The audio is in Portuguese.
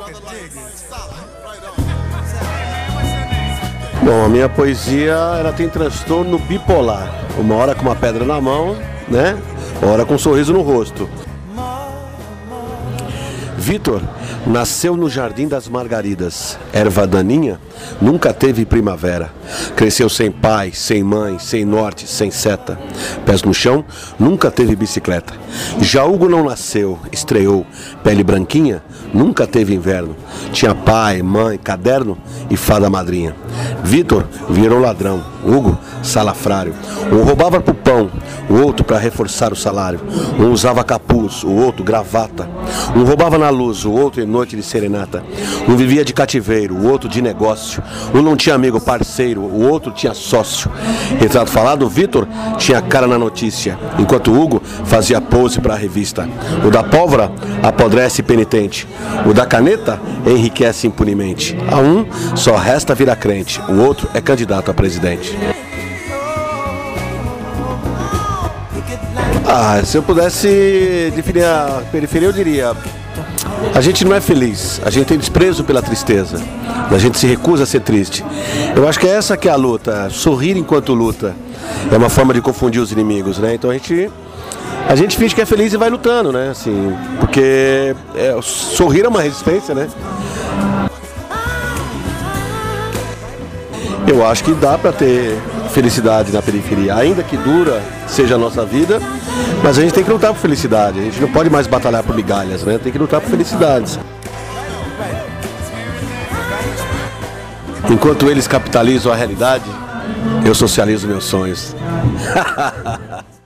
Bom, a minha poesia, ela tem transtorno bipolar. Uma hora com uma pedra na mão, né? Uma hora com um sorriso no rosto. Vitor nasceu no Jardim das Margaridas. Erva daninha, nunca teve primavera. Cresceu sem pai, sem mãe, sem norte, sem seta. Pés no chão, nunca teve bicicleta. Já Hugo não nasceu, estreou. Pele branquinha, nunca teve inverno. Tinha pai, mãe, caderno e fada madrinha. Vitor virou ladrão. Hugo, salafrário. Um roubava pro pão, o outro para reforçar o salário. Um usava capuz, o outro gravata. Um roubava na luz, o outro em noite de serenata. Um vivia de cativeiro, o outro de negócio. Um não tinha amigo parceiro, o outro tinha sócio. Retrato falado, Vitor tinha cara na notícia, enquanto Hugo fazia pose para a revista. O da pólvora apodrece penitente. O da caneta enriquece impunemente. A um só resta virar crente, o outro é candidato a presidente. Se eu pudesse definir a periferia, eu diria: a gente não é feliz, a gente tem desprezo pela tristeza, a gente se recusa a ser triste. Eu acho que é essa que é a luta, sorrir enquanto luta. É uma forma de confundir os inimigos, né? Então a gente finge que é feliz e vai lutando, né? Assim, porque sorrir é uma resistência, né? Eu acho que dá para ter felicidade na periferia, ainda que dura seja a nossa vida, mas a gente tem que lutar por felicidade. A gente não pode mais batalhar por migalhas, né? Tem que lutar por felicidades. Enquanto eles capitalizam a realidade, eu socializo meus sonhos.